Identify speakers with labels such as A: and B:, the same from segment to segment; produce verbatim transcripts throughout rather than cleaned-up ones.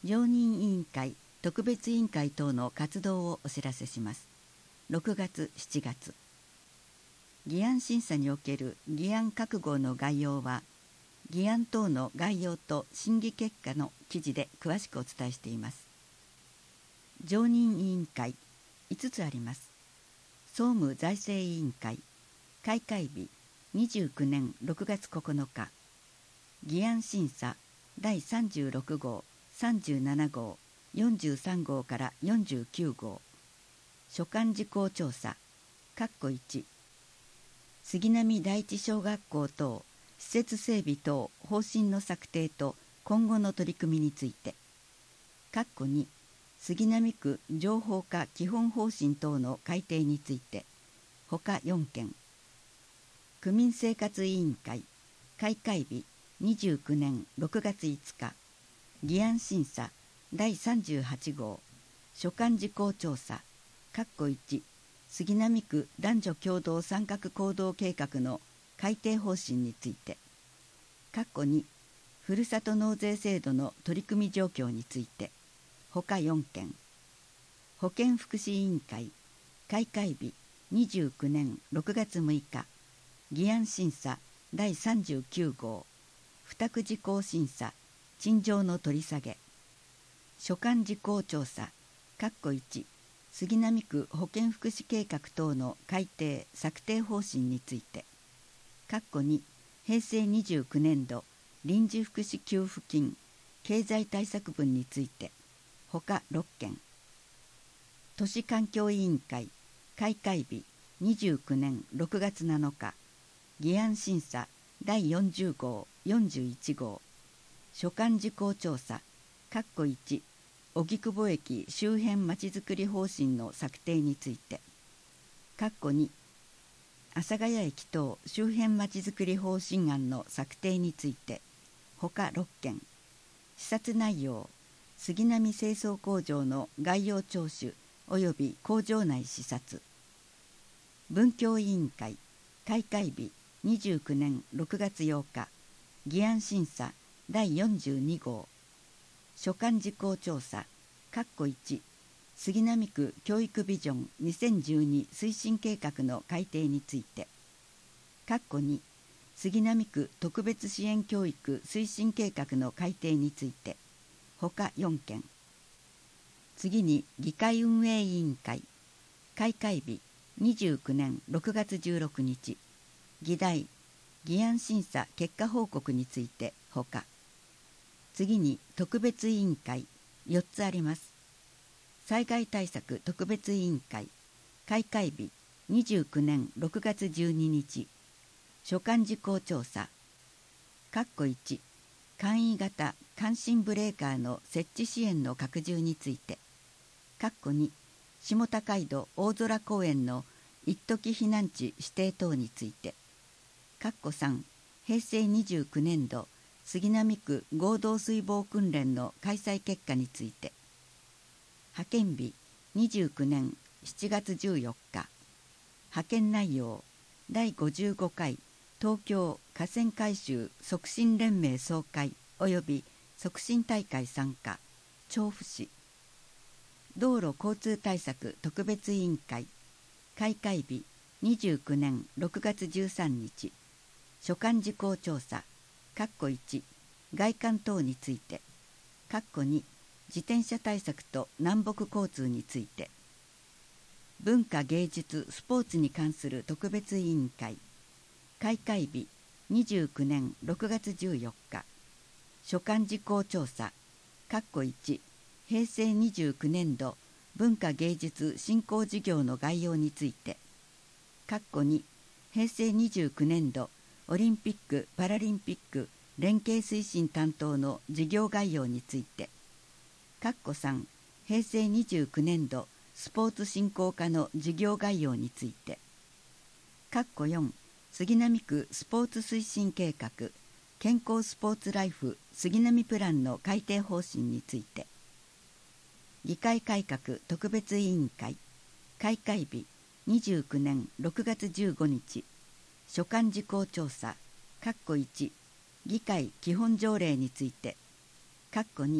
A: 常任委員会、特別委員会等の活動をお知らせします。ろくがつ、しちがつ。議案審査における議案各号の概要は、議案等の概要と審議結果の記事で詳しくお伝えしています。常任委員会、いつつあります。総務財政委員会、開会日、にじゅうきゅうねんろくがつここのか。議案審査、だいさんじゅうろくごう、さんじゅうななごう、よんじゅうさんごうからよんじゅうきゅうごう。所管事項調査、いち杉並第一小学校等施設整備等方針の策定と今後の取り組みについて、に杉並区情報化基本方針等の改定について、ほかよんけん。区民生活委員会、開会日にじゅうきゅうねんろくがついつか。議案審査だいさんじゅうはちごう、所管事項調査、いち杉並区男女共同参画行動計画の改定方針について、にふるさと納税制度の取り組み状況について、ほかよんけん。保健福祉委員会、開会日にじゅうきゅうねんろくがつむいか。議案審査だいさんじゅうきゅうごう、付託事項審査、陳情の取り下げ。所管事項調査、いち杉並区保健福祉計画等の改定・策定方針について、にへいせいにじゅうきゅうねんど臨時福祉給付金経済対策分について、ほかろっけん。都市環境委員会、開会日にじゅうきゅうねんろくがつなのか。議案審査だいよんじゅうごう、よんじゅういちごう。所管事項調査、いち荻窪駅周辺まちづくり方針の策定について、に阿佐ヶ谷駅等周辺まちづくり方針案の策定について、ほかろっけん。視察内容、杉並清掃工場の概要聴取及び工場内視察。文教委員会、開会日にじゅうきゅうねんろくがつようか。議案審査だいよんじゅうにごう。所管事項調査、いち杉並区教育ビジョンにせんじゅうに推進計画の改定について、に杉並区特別支援教育推進計画の改定について、ほかよんけん。次に議会運営委員会、開会日にじゅうきゅうねんろくがつじゅうろくにち。議題、議案審査結果報告について、ほか。次に特別委員会、よっつあります。災害対策特別委員会、開会日にじゅうきゅうねんろくがつじゅうににち。所管事項調査、いち簡易型感震ブレーカーの設置支援の拡充について、に下高井戸大空公園の一時避難地指定等について、さんへいせいにじゅうきゅうねんど杉並区合同水防訓練の開催結果について、派遣日にじゅうきゅうねんしちがつじゅうよっか。派遣内容、だいごじゅうごかい東京河川改修促進連盟総会及び促進大会参加、調布市。道路交通対策特別委員会、開会日にじゅうきゅうねんろくがつじゅうさんにち。所管事項調査、いち外観等について、に自転車対策と南北交通について。文化芸術スポーツに関する特別委員会、開会日にじゅうきゅうねんろくがつじゅうよっか。所管事項調査、いちへいせいにじゅうきゅうねんど文化芸術振興事業の概要について、にへいせいにじゅうきゅうねんどオリンピック・パラリンピック連携推進担当の事業概要について、さんへいせいにじゅうきゅうねんどスポーツ振興課の事業概要について、よん杉並区スポーツ推進計画健康スポーツライフ杉並プランの改定方針について。議会改革特別委員会、開会日にじゅうきゅうねんろくがつじゅうごにち。所管事項調査、いち議会基本条例について、に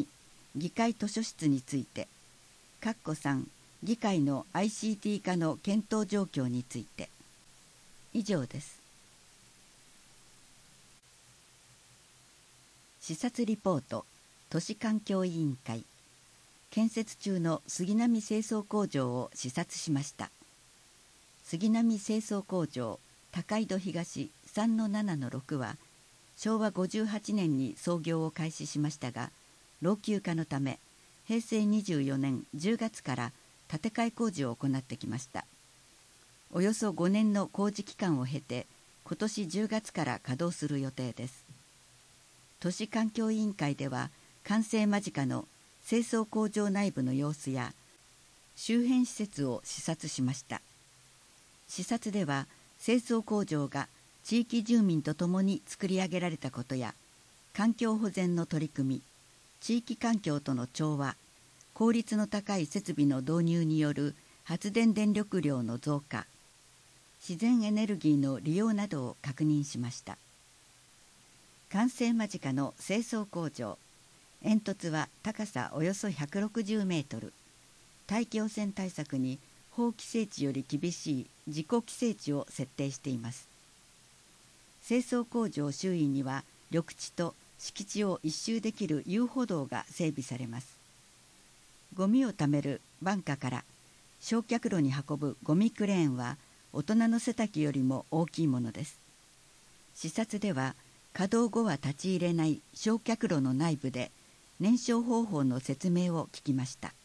A: 議会図書室について、かっこさん議会の アイシーティー 化の検討状況について。以上です。視察リポート。都市環境委員会。建設中の杉並清掃工場を視察しました。杉並清掃工場高井戸東 さんのななのろく はしょうわごじゅうはちねんに操業を開始しましたが、老朽化のためへいせいにじゅうよねんじゅうがつから建て替え工事を行ってきました。およそごねんの工事期間を経て今年じゅうがつから稼働する予定です。都市環境委員会では完成間近の清掃工場内部の様子や周辺施設を視察しました。視察では清掃工場が地域住民とともに作り上げられたことや、環境保全の取り組み、地域環境との調和、効率の高い設備の導入による発電電力量の増加、自然エネルギーの利用などを確認しました。完成間近の清掃工場、煙突は高さおよそひゃくろくじゅうメートル、大気汚染対策に法規制値より厳しい自己規制値を設定しています。清掃工場周囲には緑地と敷地を一周できる遊歩道が整備されます。ゴミをためるバンカから焼却炉に運ぶゴミクレーンは大人の背丈よりも大きいものです。視察では稼働後は立ち入れない焼却炉の内部で燃焼方法の説明を聞きました。